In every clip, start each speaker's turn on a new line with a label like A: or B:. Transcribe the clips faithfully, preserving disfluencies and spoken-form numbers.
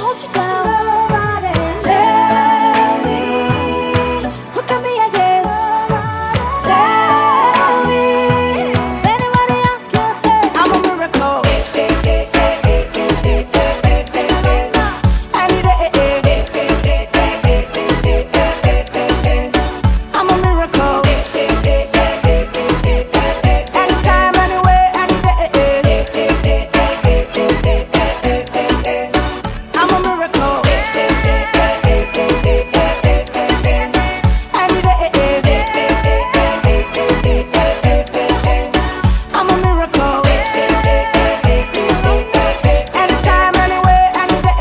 A: hold you down. Tell me, who can be against? Tell me, if anybody else can say I'm a miracle. Any day, I'm a miracle. Anytime, anywhere, any day, I'm a miracle. Any day, I'm a miracle. Anytime, anywhere, any day,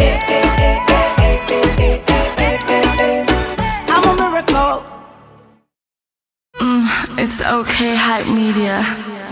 A: I'm a miracle.
B: Mm, it's okay, Hype Media.